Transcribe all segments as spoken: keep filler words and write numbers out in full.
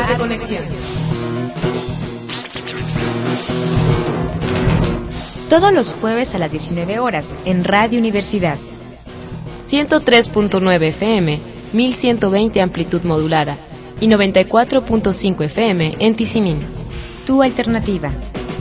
Arte Conexión. Todos los jueves a las diecinueve horas en Radio Universidad. ciento tres punto nueve F M, mil ciento veinte amplitud modulada y noventa y cuatro punto cinco F M en Tizimín. Tu alternativa.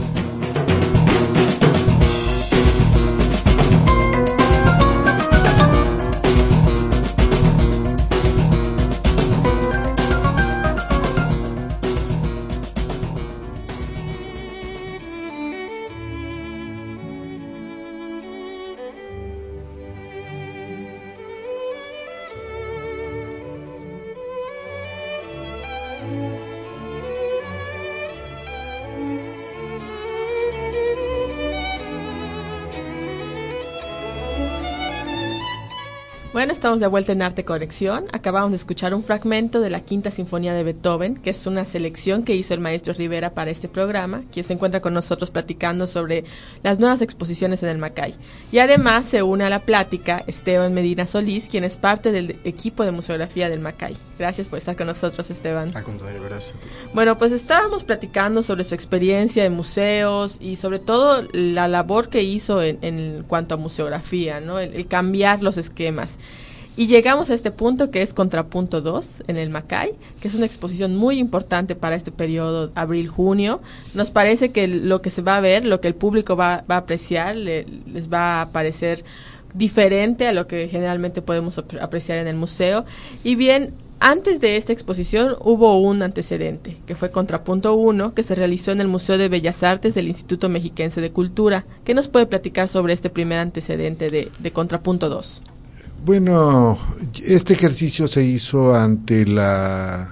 Bueno, estamos de vuelta en Arte Conexión. Acabamos de escuchar un fragmento de la Quinta Sinfonía de Beethoven, que es una selección que hizo el maestro Rivera para este programa, quien se encuentra con nosotros platicando sobre las nuevas exposiciones en el Macay. Y además se une a la plática Esteban Medina Solís, quien es parte del equipo de museografía del Macay. Gracias por estar con nosotros, Esteban. Al contrario, gracias a ti. Bueno, pues estábamos platicando sobre su experiencia en museos y sobre todo la labor que hizo en, en cuanto a museografía, ¿no? El, el cambiar los esquemas. Y llegamos a este punto que es Contrapunto dos en el Macay, que es una exposición muy importante para este periodo abril-junio. Nos parece que lo que se va a ver, lo que el público va, va a apreciar, le, les va a parecer diferente a lo que generalmente podemos apreciar en el museo. Y bien, antes de esta exposición hubo un antecedente, que fue Contrapunto uno, que se realizó en el Museo de Bellas Artes del Instituto Mexiquense de Cultura. ¿Qué nos puede platicar sobre este primer antecedente de, de Contrapunto dos? Bueno, este ejercicio se hizo ante la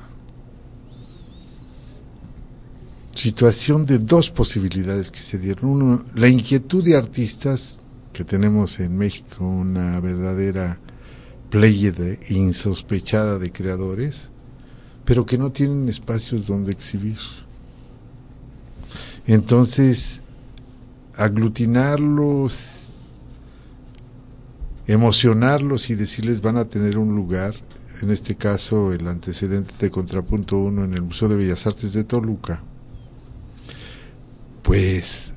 situación de dos posibilidades que se dieron. Uno, la inquietud de artistas, que tenemos en México una verdadera pléyade insospechada de creadores, pero que no tienen espacios donde exhibir. Entonces, aglutinarlos, emocionarlos y decirles van a tener un lugar, en este caso el antecedente de Contrapunto uno en el Museo de Bellas Artes de Toluca, pues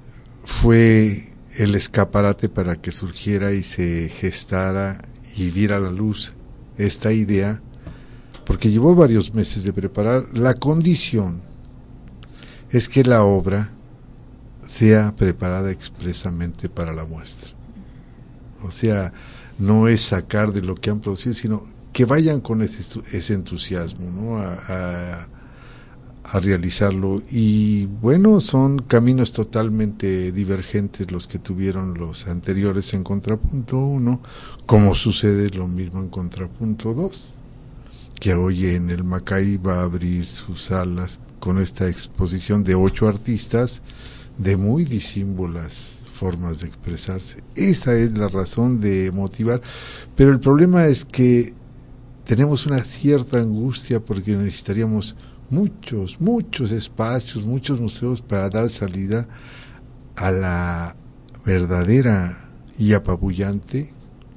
fue el escaparate para que surgiera y se gestara y viera la luz esta idea, porque llevó varios meses de preparar. La condición es que la obra sea preparada expresamente para la muestra. O sea, no es sacar de lo que han producido, sino que vayan con ese, ese entusiasmo, ¿no? A, a, a realizarlo. Y bueno, son caminos totalmente divergentes los que tuvieron los anteriores en Contrapunto uno, como sucede lo mismo en Contrapunto dos, que hoy en el Macay va a abrir sus salas con esta exposición de ocho artistas de muy disímbolas formas de expresarse. Esa es la razón de motivar, pero el problema es que tenemos una cierta angustia porque necesitaríamos muchos, muchos espacios, muchos museos para dar salida a la verdadera y apabullante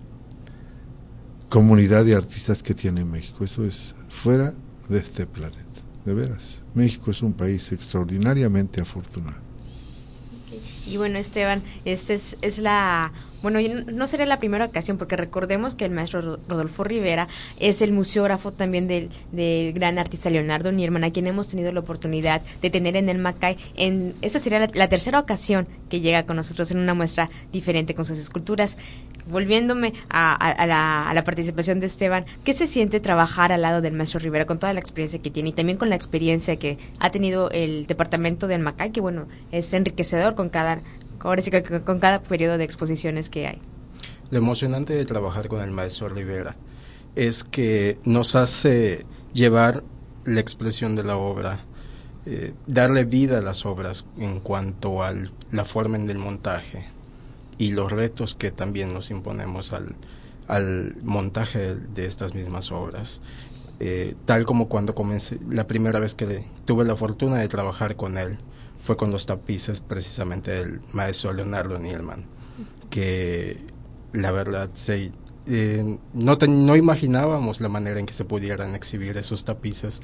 comunidad de artistas que tiene México. Eso es fuera de este planeta, de veras. México es un país extraordinariamente afortunado. Y bueno, Esteban, esta es, es la... Bueno, no sería la primera ocasión, porque recordemos que el maestro Rodolfo Rivera es el museógrafo también del, del gran artista Leonardo Nierman, a quien hemos tenido la oportunidad de tener en el Macay. En, esta sería la, la tercera ocasión que llega con nosotros en una muestra diferente con sus esculturas. Volviéndome a, a, a, la, a la participación de Esteban, ¿qué se siente trabajar al lado del maestro Rivera con toda la experiencia que tiene y también con la experiencia que ha tenido el departamento del Macay, que bueno, es enriquecedor con cada... Ahora sí que con cada periodo de exposiciones que hay? Lo emocionante de trabajar con el maestro Rivera es que nos hace llevar la expresión de la obra, eh, darle vida a las obras en cuanto a la forma del montaje y los retos que también nos imponemos al, al montaje de estas mismas obras. Eh, tal como cuando comencé, la primera vez que tuve la fortuna de trabajar con él, fue con los tapices precisamente del maestro Leonardo Nierman, que la verdad se, eh, no, te, no imaginábamos la manera en que se pudieran exhibir esos tapices,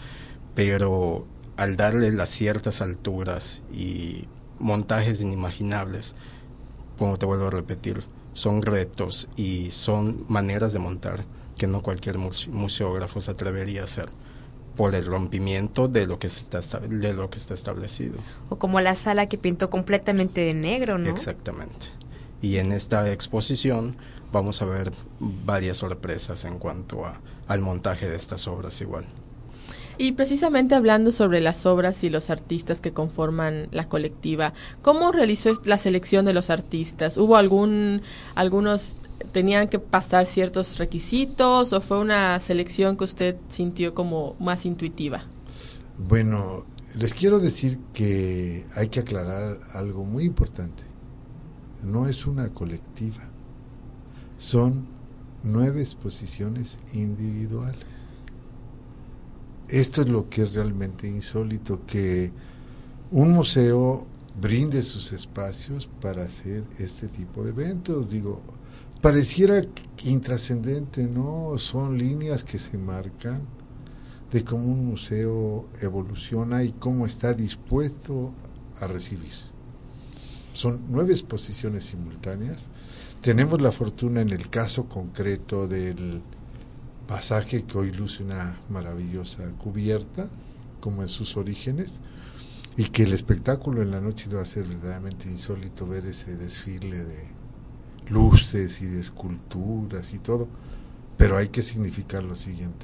pero al darle las ciertas alturas y montajes inimaginables, como te vuelvo a repetir, son retos y son maneras de montar que no cualquier museógrafo se atrevería a hacer por el rompimiento de lo que está de lo que está establecido. O como la sala que pintó completamente de negro, ¿no? Exactamente. Y en esta exposición vamos a ver varias sorpresas en cuanto a, al montaje de estas obras igual. Y precisamente hablando sobre las obras y los artistas que conforman la colectiva, ¿cómo realizó la selección de los artistas? ¿Hubo algún, algunos tenían que pasar ciertos requisitos o fue una selección que usted sintió como más intuitiva? Bueno, les quiero decir que hay que aclarar algo muy importante. No es una colectiva, son nueve exposiciones individuales. Esto es lo que es realmente insólito, que un museo brinde sus espacios para hacer este tipo de eventos. Digo, pareciera intrascendente, ¿no? Son líneas que se marcan de cómo un museo evoluciona y cómo está dispuesto a recibir. Son nueve exposiciones simultáneas. Tenemos la fortuna en el caso concreto del pasaje que hoy luce una maravillosa cubierta, como en sus orígenes, y que el espectáculo en la noche va a ser verdaderamente insólito ver ese desfile de luces y de esculturas y todo, pero hay que significar lo siguiente: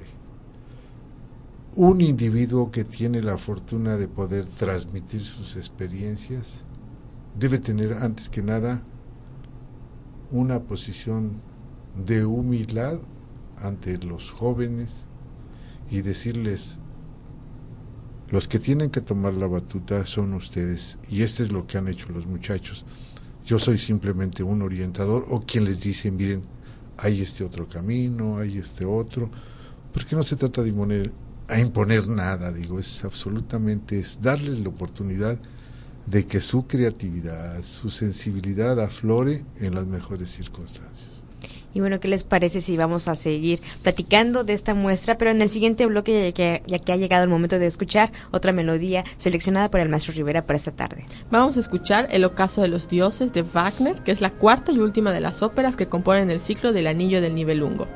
un individuo que tiene la fortuna de poder transmitir sus experiencias debe tener antes que nada una posición de humildad ante los jóvenes y decirles: los que tienen que tomar la batuta son ustedes, y este es lo que han hecho los muchachos. Yo soy simplemente un orientador o quien les dice: miren, hay este otro camino, hay este otro, porque no se trata de imponer, a imponer nada, digo, es absolutamente, es darles la oportunidad de que su creatividad, su sensibilidad aflore en las mejores circunstancias. Y bueno, ¿qué les parece si vamos a seguir platicando de esta muestra? Pero en el siguiente bloque, ya que, ya que ha llegado el momento de escuchar otra melodía seleccionada por el maestro Rivera para esta tarde. Vamos a escuchar El ocaso de los dioses de Wagner, que es la cuarta y última de las óperas que componen el ciclo del Anillo del Nibelungo.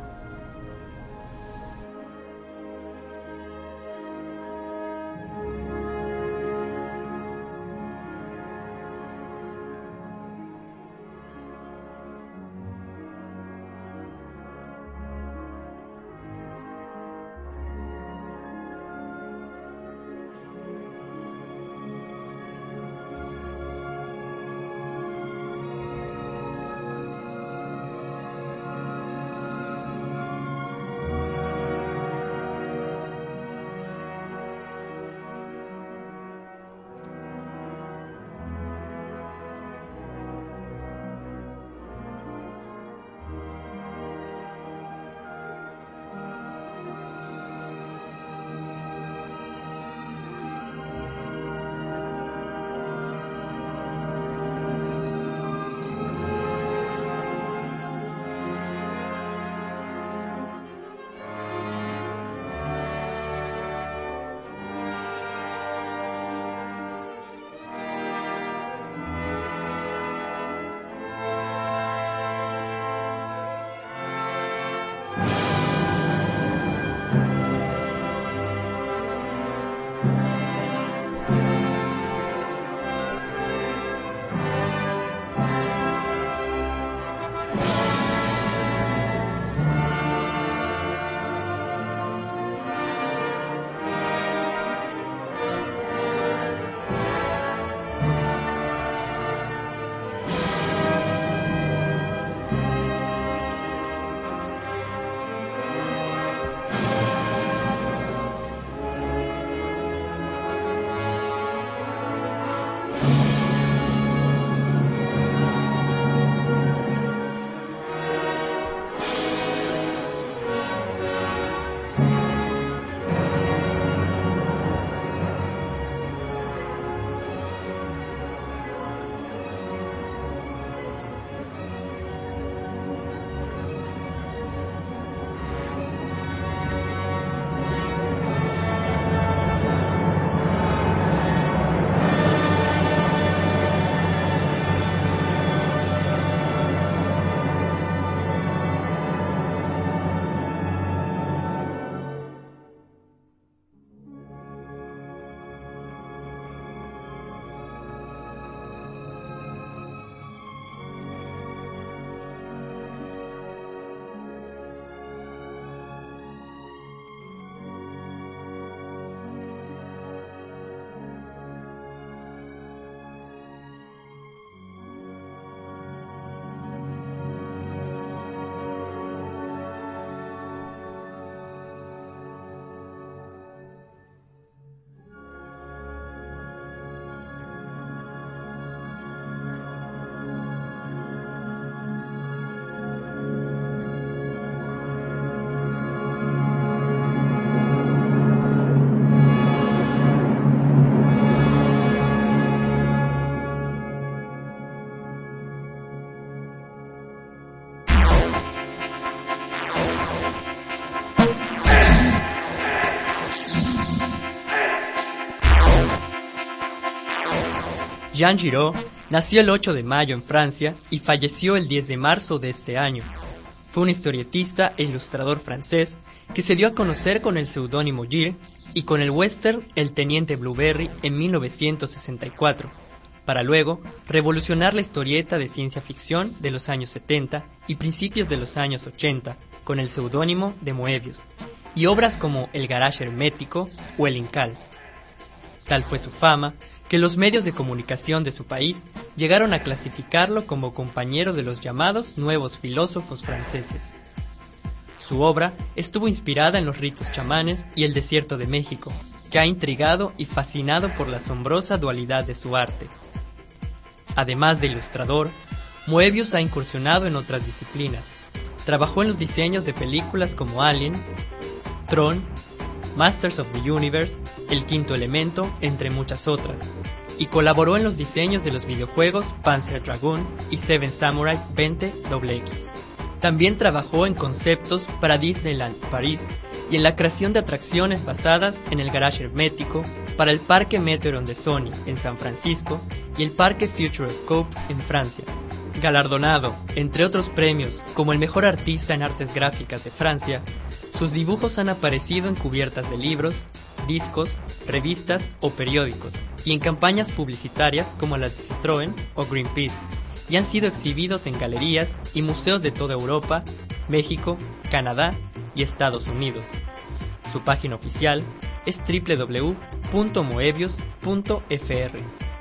Jean Giraud nació el ocho de mayo en Francia y falleció el diez de marzo de este año. Fue un historietista e ilustrador francés que se dio a conocer con el seudónimo Gir y con el western El Teniente Blueberry en mil novecientos sesenta y cuatro, para luego revolucionar la historieta de ciencia ficción de los años setenta y principios de los años ochenta con el seudónimo de Moebius, y obras como El Garage Hermético o El Incal. Tal fue su fama que los medios de comunicación de su país llegaron a clasificarlo como compañero de los llamados nuevos filósofos franceses. Su obra estuvo inspirada en los ritos chamanes y el desierto de México, que ha intrigado y fascinado por la asombrosa dualidad de su arte. Además de ilustrador, Moebius ha incursionado en otras disciplinas. Trabajó en los diseños de películas como Alien, Tron, Masters of the Universe, El Quinto Elemento, entre muchas otras, y colaboró en los diseños de los videojuegos Panzer Dragoon y Seven Samurai veinte equis equis. También trabajó en conceptos para Disneyland París y en la creación de atracciones basadas en el Garage Hermético para el Parque Meteoron de Sony en San Francisco y el Parque Futuroscope en Francia. Galardonado, entre otros premios, como el mejor artista en artes gráficas de Francia, sus dibujos han aparecido en cubiertas de libros, discos, revistas o periódicos, y en campañas publicitarias como las de Citroën o Greenpeace, y han sido exhibidos en galerías y museos de toda Europa, México, Canadá y Estados Unidos. Su página oficial es doble u doble u doble u punto moebius punto f r.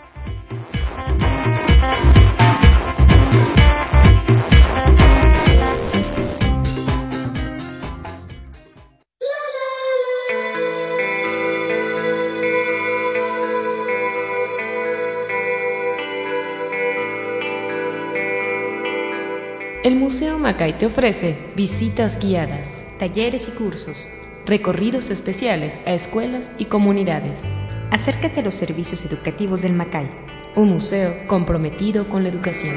El Museo Macay te ofrece visitas guiadas, talleres y cursos, recorridos especiales a escuelas y comunidades. Acércate a los servicios educativos del Macay. Un museo comprometido con la educación.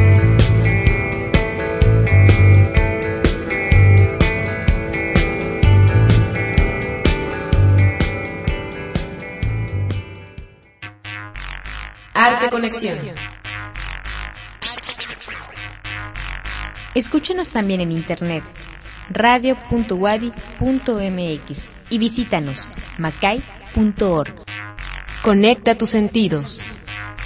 Arte Conexión. Escúchanos también en internet, radio punto wadi punto m x, y visítanos, macay punto org. Conecta tus sentidos.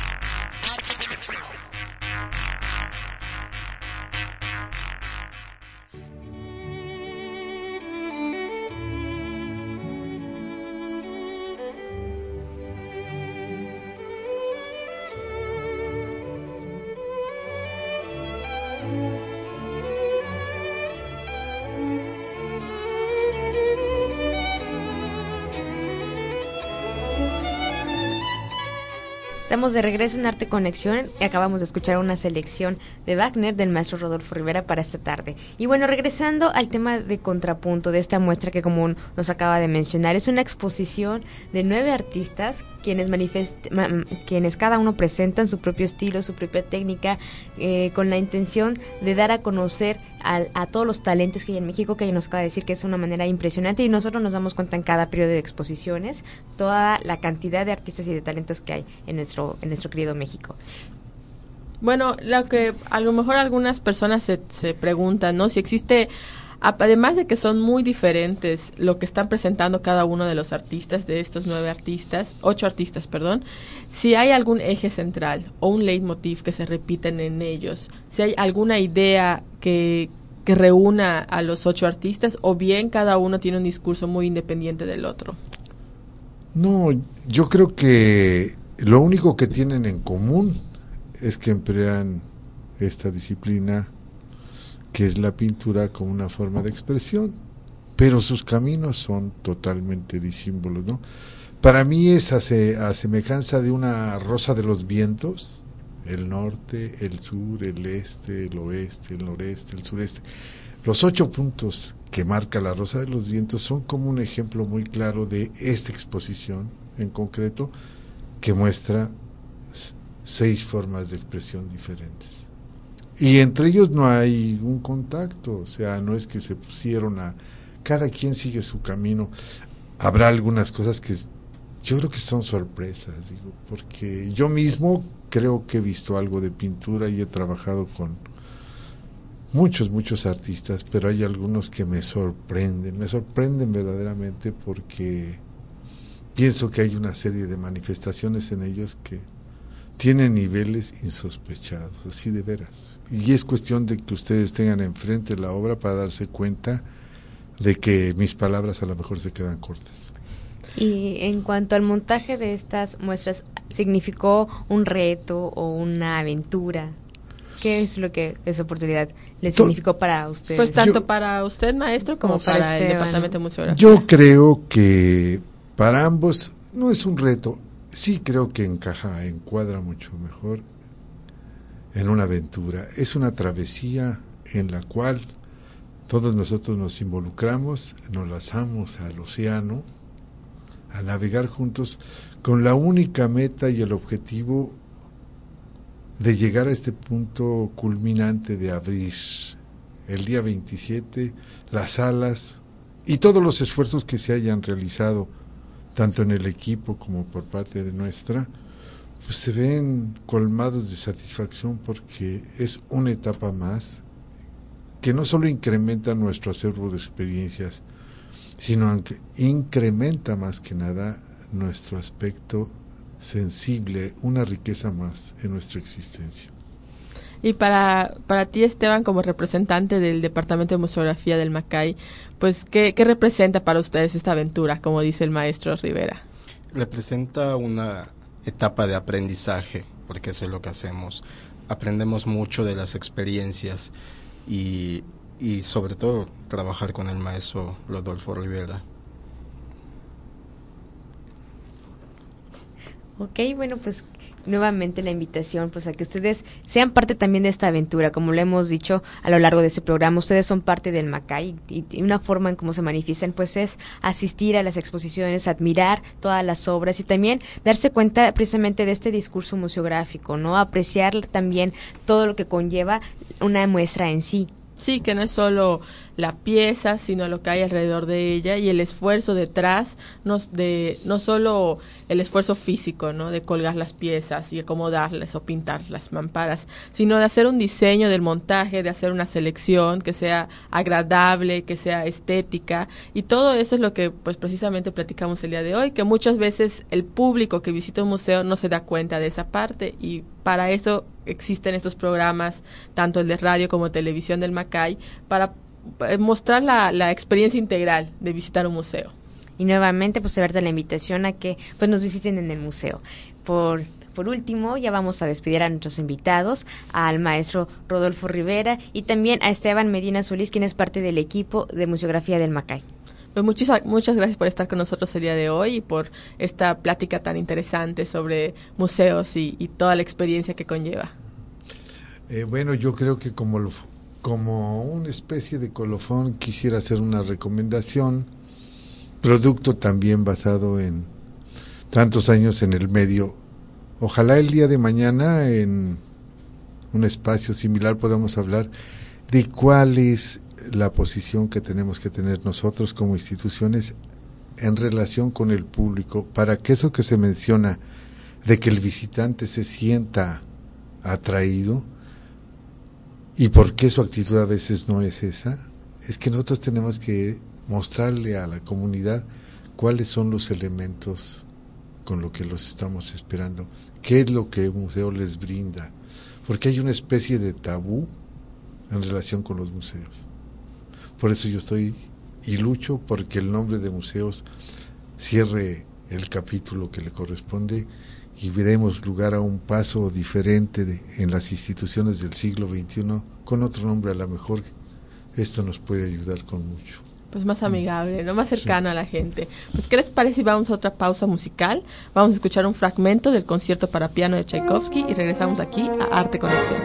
Estamos de regreso en Arte Conexión y acabamos de escuchar una selección de Wagner del maestro Rodolfo Rivera para esta tarde. Y bueno, regresando al tema de contrapunto de esta muestra que, como nos acaba de mencionar, es una exposición de nueve artistas quienes manifest ma quienes cada uno presentan su propio estilo, su propia técnica, eh, con la intención de dar a conocer a, a todos los talentos que hay en México, que nos acaba de decir que es una manera impresionante, y nosotros nos damos cuenta en cada periodo de exposiciones toda la cantidad de artistas y de talentos que hay en nuestro en nuestro querido México. Bueno, lo que a lo mejor algunas personas se, se preguntan, ¿no? Si existe, además de que son muy diferentes lo que están presentando cada uno de los artistas, de estos nueve artistas, ocho artistas, perdón, si hay algún eje central o un leitmotiv que se repiten en ellos, si hay alguna idea que, que reúna a los ocho artistas, o bien cada uno tiene un discurso muy independiente del otro. No, yo creo que lo único que tienen en común es que emplean esta disciplina que es la pintura como una forma de expresión, pero sus caminos son totalmente disímbolos, ¿no? Para mí es a, a semejanza de una rosa de los vientos, el norte, el sur, el este, el oeste, el noreste, el sureste. Los ocho puntos que marca la rosa de los vientos son como un ejemplo muy claro de esta exposición en concreto, que muestra seis formas de expresión diferentes. Y entre ellos no hay un contacto, o sea, no es que se pusieron a... Cada quien sigue su camino. Habrá algunas cosas que yo creo que son sorpresas, digo, porque yo mismo creo que he visto algo de pintura y he trabajado con muchos, muchos artistas, pero hay algunos que me sorprenden, me sorprenden verdaderamente porque pienso que hay una serie de manifestaciones en ellos que tienen niveles insospechados, así de veras. Y es cuestión de que ustedes tengan enfrente la obra para darse cuenta de que mis palabras a lo mejor se quedan cortas. Y en cuanto al montaje de estas muestras, ¿significó un reto o una aventura? ¿Qué es lo que esa oportunidad le significó para ustedes? Pues tanto Yo, para usted, maestro, como, como para, para el Departamento de Museografía. Yo creo que para ambos no es un reto. Sí creo que encaja, encuadra mucho mejor en una aventura. Es una travesía en la cual todos nosotros nos involucramos, nos lanzamos al océano, a navegar juntos con la única meta y el objetivo de llegar a este punto culminante de abrir el día veintisiete las salas y todos los esfuerzos que se hayan realizado tanto en el equipo como por parte de nuestra, pues se ven colmados de satisfacción porque es una etapa más que no solo incrementa nuestro acervo de experiencias, sino que incrementa más que nada nuestro aspecto sensible, una riqueza más en nuestra existencia. Y para, para ti, Esteban, como representante del Departamento de Museografía del Macay, pues, ¿qué, qué representa para ustedes esta aventura, como dice el maestro Rivera? Representa una etapa de aprendizaje, porque eso es lo que hacemos. Aprendemos mucho de las experiencias y, y sobre todo trabajar con el maestro Rodolfo Rivera. Ok, bueno, pues nuevamente la invitación pues a que ustedes sean parte también de esta aventura, como lo hemos dicho a lo largo de ese programa. Ustedes son parte del Macay y, y una forma en cómo se manifiestan pues es asistir a las exposiciones, admirar todas las obras y también darse cuenta precisamente de este discurso museográfico, ¿no? Apreciar también todo lo que conlleva una muestra en sí. Sí, que no es solo la pieza, sino lo que hay alrededor de ella y el esfuerzo detrás, no, de, no solo el esfuerzo físico, ¿no? De colgar las piezas y acomodarlas o pintar las mamparas, sino de hacer un diseño del montaje, de hacer una selección que sea agradable, que sea estética, y todo eso es lo que pues precisamente platicamos el día de hoy, que muchas veces el público que visita un museo no se da cuenta de esa parte, y para eso existen estos programas, tanto el de radio como televisión del Macay, para mostrar la, la experiencia integral de visitar un museo. Y nuevamente pues darte la invitación a que pues nos visiten en el museo. Por por último, ya vamos a despedir a nuestros invitados, al maestro Rodolfo Rivera y también a Esteban Medina Solís, quien es parte del equipo de Museografía del Macay. Pues muchas, muchas gracias por estar con nosotros el día de hoy y por esta plática tan interesante sobre museos y, y toda la experiencia que conlleva. Eh, bueno, yo creo que como, lo, como una especie de colofón quisiera hacer una recomendación, producto también basado en tantos años en el medio. Ojalá el día de mañana en un espacio similar podamos hablar de cuál es la posición que tenemos que tener nosotros como instituciones en relación con el público, para que eso que se menciona de que el visitante se sienta atraído y por qué su actitud a veces no es esa, es que nosotros tenemos que mostrarle a la comunidad cuáles son los elementos con lo que los estamos esperando, qué es lo que el museo les brinda, porque hay una especie de tabú en relación con los museos. Por eso yo estoy y lucho porque el nombre de museos cierre el capítulo que le corresponde y demos lugar a un paso diferente de, en las instituciones del siglo veintiuno con otro nombre. A lo mejor esto nos puede ayudar con mucho. Pues más amigable, ¿no? Más cercano sí. a la gente. Pues, ¿qué les parece si vamos a otra pausa musical? Vamos a escuchar un fragmento del concierto para piano de Tchaikovsky y regresamos aquí a Arte Conexión.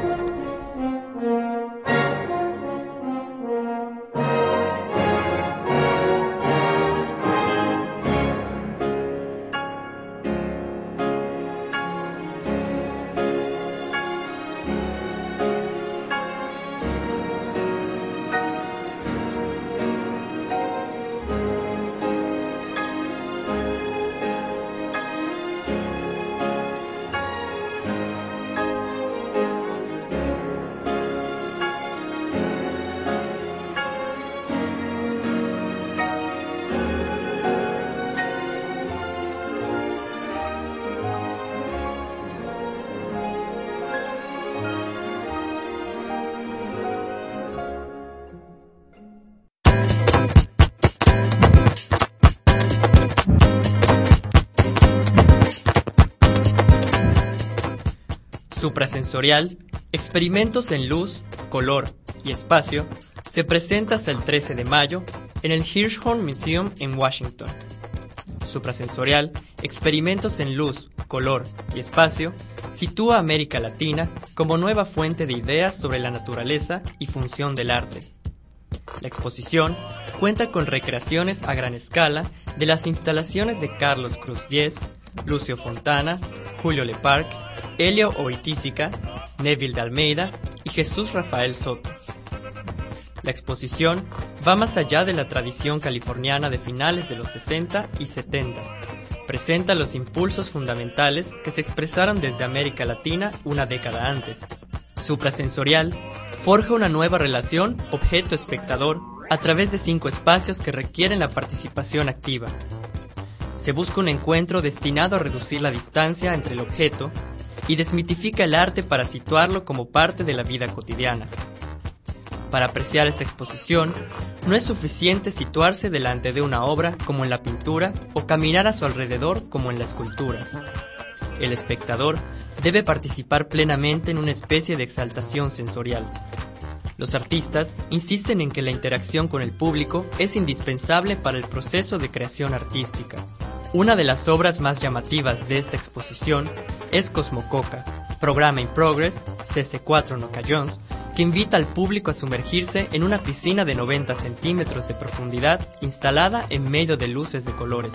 Suprasensorial, experimentos en luz, color y espacio, se presenta hasta el trece de mayo en el Hirshhorn Museum en Washington. Suprasensorial, experimentos en luz, color y espacio, sitúa a América Latina como nueva fuente de ideas sobre la naturaleza y función del arte. La exposición cuenta con recreaciones a gran escala de las instalaciones de Carlos Cruz Diez, Lucio Fontana, Julio Leparc, Helio Oitízica, Neville de Almeida y Jesús Rafael Soto. La exposición va más allá de la tradición californiana de finales de los sesenta y setenta. Presenta los impulsos fundamentales que se expresaron desde América Latina una década antes. Suprasensorial forja una nueva relación objeto-espectador a través de cinco espacios que requieren la participación activa. Se busca un encuentro destinado a reducir la distancia entre el objeto y desmitifica el arte para situarlo como parte de la vida cotidiana. Para apreciar esta exposición, no es suficiente situarse delante de una obra como en la pintura o caminar a su alrededor como en la escultura. El espectador debe participar plenamente en una especie de exaltación sensorial. Los artistas insisten en que la interacción con el público es indispensable para el proceso de creación artística. Una de las obras más llamativas de esta exposición es Cosmococa, Programa in Progress, C C cuatro Noca Jones, que invita al público a sumergirse en una piscina de noventa centímetros de profundidad instalada en medio de luces de colores.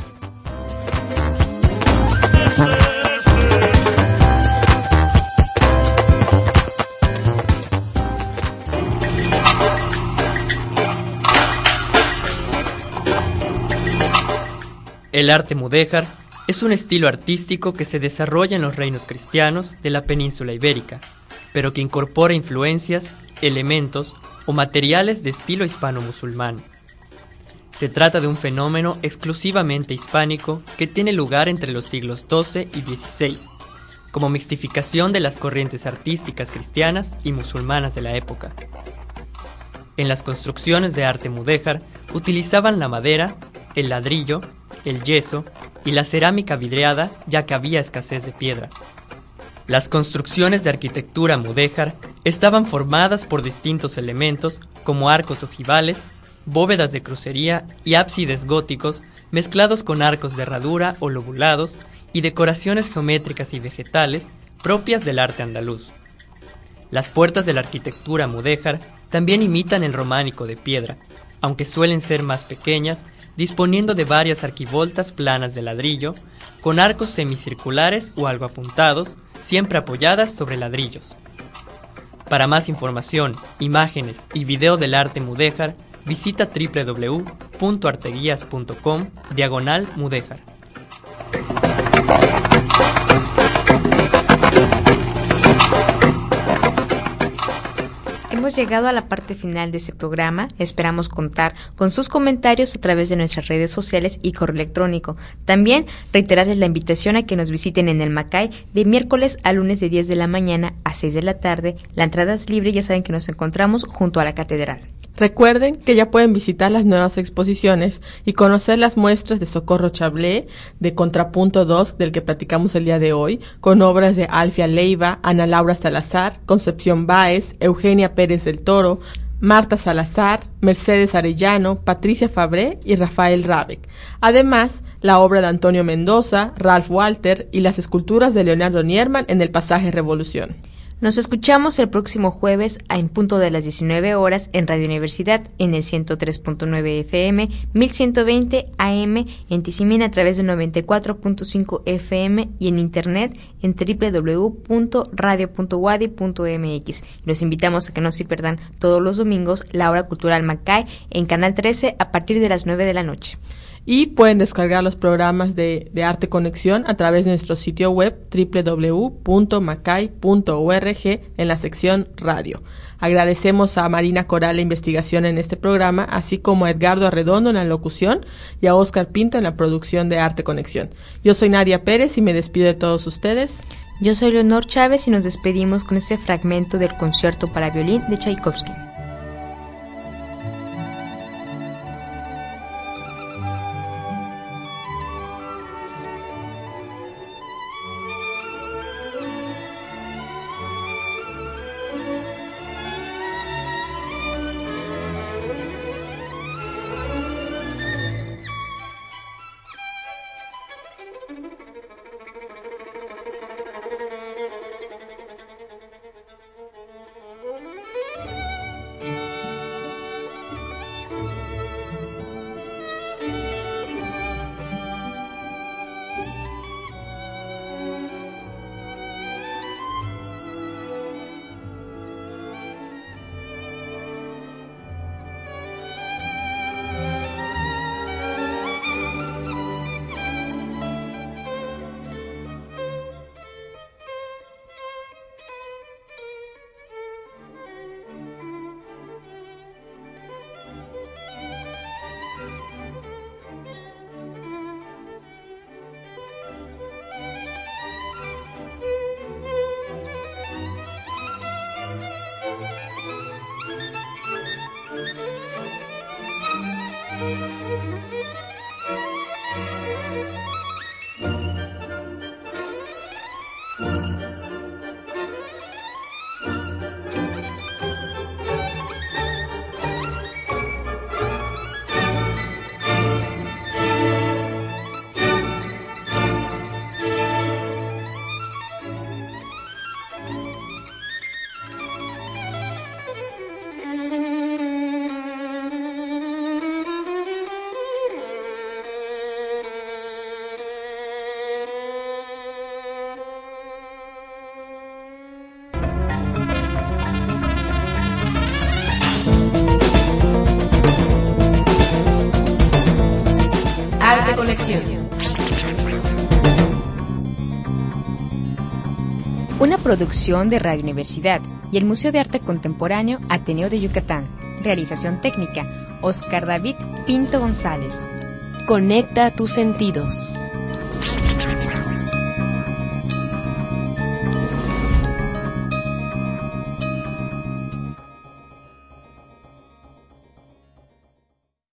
El arte mudéjar es un estilo artístico que se desarrolla en los reinos cristianos de la península ibérica, pero que incorpora influencias, elementos o materiales de estilo hispano-musulmán. Se trata de un fenómeno exclusivamente hispánico que tiene lugar entre los siglos doce y dieciséis, como mixtificación de las corrientes artísticas cristianas y musulmanas de la época. En las construcciones de arte mudéjar utilizaban la madera, el ladrillo, el yeso y la cerámica vidriada, ya que había escasez de piedra. Las construcciones de arquitectura mudéjar estaban formadas por distintos elementos como arcos ojivales, bóvedas de crucería y ábsides góticos mezclados con arcos de herradura o lobulados y decoraciones geométricas y vegetales propias del arte andaluz. Las puertas de la arquitectura mudéjar también imitan el románico de piedra, aunque suelen ser más pequeñas, disponiendo de varias arquivoltas planas de ladrillo, con arcos semicirculares o algo apuntados, siempre apoyadas sobre ladrillos. Para más información, imágenes y video del arte mudéjar, visita doble u doble u doble u punto arteguías punto com diagonal mudéjar. Hemos llegado a la parte final de ese programa. Esperamos contar con sus comentarios a través de nuestras redes sociales y correo electrónico. También reiterarles la invitación a que nos visiten en el Macay de miércoles a lunes de diez de la mañana a seis de la tarde. La entrada es libre, ya saben que nos encontramos junto a la catedral. Recuerden que ya pueden visitar las nuevas exposiciones y conocer las muestras de Socorro Chablé, de Contrapunto dos, del que platicamos el día de hoy, con obras de Alfia Leiva, Ana Laura Salazar, Concepción Báez, Eugenia Pérez del Toro, Marta Salazar, Mercedes Arellano, Patricia Fabré y Rafael Rabeck. Además, la obra de Antonio Mendoza, Ralph Walter y las esculturas de Leonardo Nierman en el pasaje Revolución. Nos escuchamos el próximo jueves a en punto de las diecinueve horas en Radio Universidad en el ciento tres punto nueve F M, mil ciento veinte A M en Tizimín a través de noventa y cuatro punto cinco F M y en internet en doble u doble u doble u punto radio punto wadi punto m x. Los invitamos a que no se pierdan todos los domingos la hora cultural Macay en Canal trece a partir de las nueve de la noche. Y pueden descargar los programas de, de Arte Conexión a través de nuestro sitio web doble u doble u doble u punto macay punto org en la sección Radio. Agradecemos a Marina Coral la investigación en este programa, así como a Edgardo Arredondo en la locución y a Óscar Pinto en la producción de Arte Conexión. Yo soy Nadia Pérez y me despido de todos ustedes. Yo soy Leonor Chávez y nos despedimos con este fragmento del concierto para violín de Tchaikovsky. Arte Conexión. Una producción de Radio Universidad y el Museo de Arte Contemporáneo Ateneo de Yucatán. Realización técnica, Oscar David Pinto González. Conecta tus sentidos.